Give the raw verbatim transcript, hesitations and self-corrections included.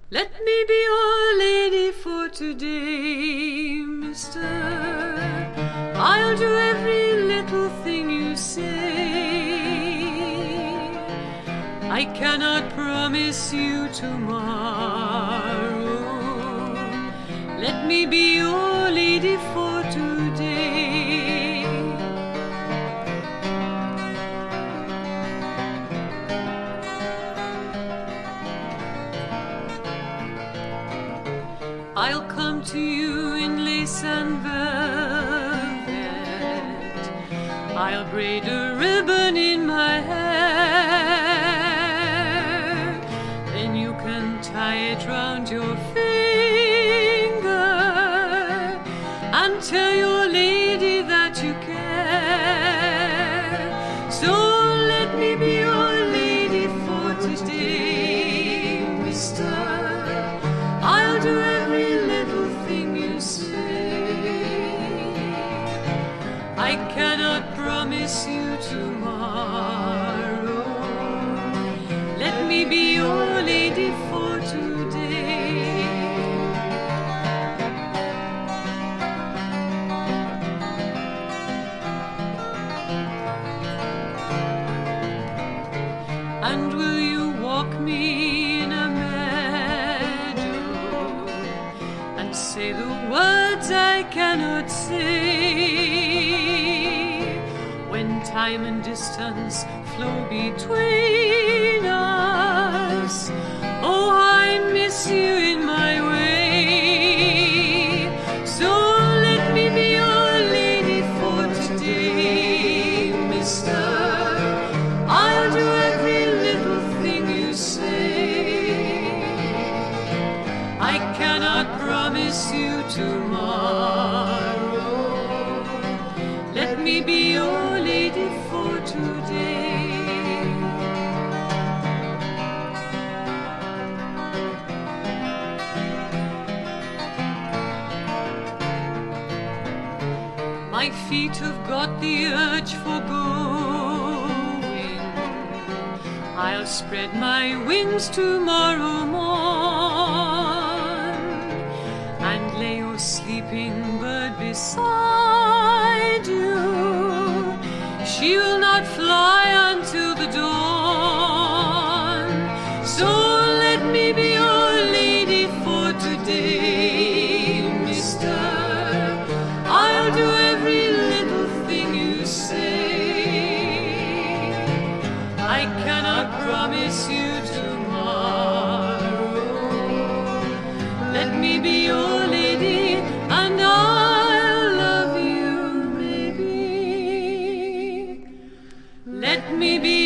Let me be your lady for today, mister. I'll do every little thing you say. I cannot promise you tomorrow. Let me be your lady for today. I'll come to you in lace and velvet. I'll braid a ribbon in my hair. Then you can tie it round your finger and tell your lady that you care. So let me be your lady for today, mister. I'll do every little thing you say. I cannot promise you tomorrow. Let me be your lady for today. And will you walk me in a meadow and say the words I cannot say, when time and distance flow between us? Oh, I miss you in my way. So let me be your lady for today, mister. I'll do every little thing you say. I cannot promise you tomorrow. Let me be your lady for today. My feet have got the urge for going. I'll spread my wings tomorrow morn and lay your sleeping bird beside you. She will not fly until the dawn. So let me be your lady for today, mister. I'll do every little thing you say. I cannot promise you tomorrow. Let me be your lady and I'll love you, baby. Let me be